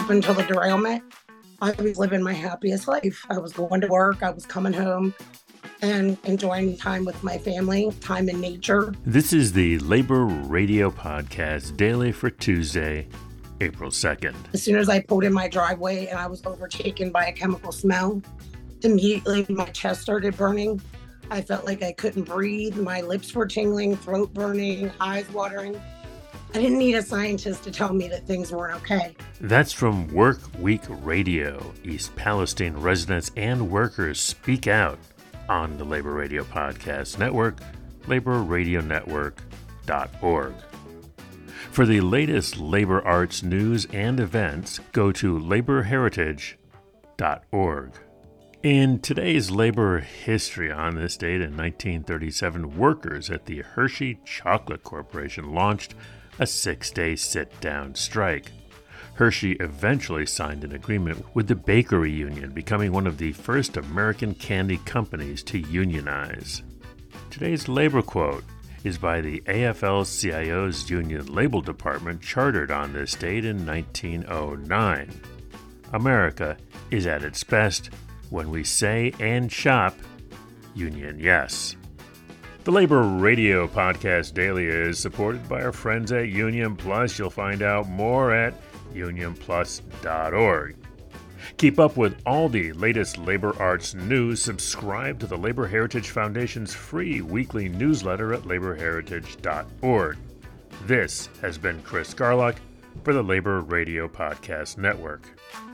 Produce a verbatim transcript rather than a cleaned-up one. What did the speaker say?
up until the derailment, I was living my happiest life. I was going to work, I was coming home and enjoying time with my family, time in nature. This is the Labor Radio Podcast daily for Tuesday, April second. As soon as I pulled in my driveway and I was overtaken by a chemical smell, immediately my chest started burning. I felt like I couldn't breathe. My lips were tingling, throat burning, eyes watering. I didn't need a scientist to tell me that things weren't okay. That's from Work Week Radio. East Palestine residents and workers speak out on the Labor Radio Podcast Network, labor radio network dot org. For the latest labor arts news and events, go to labor heritage dot org. In today's labor history, on this date in nineteen thirty-seven, workers at the Hershey Chocolate Corporation launched a six-day sit-down strike. Hershey eventually signed an agreement with the Bakery Union, becoming one of the first American candy companies to unionize. Today's labor quote is by the A F L C I O's Union Label Department, chartered on this date in nineteen oh nine. America is at its best when we say and shop Union Yes. The Labor Radio Podcast Daily is supported by our friends at Union Plus. You'll find out more at union plus dot org. Keep up with all the latest labor arts news. Subscribe to the Labor Heritage Foundation's free weekly newsletter at labor heritage dot org. This has been Chris Garlock for the Labor Radio Podcast Network.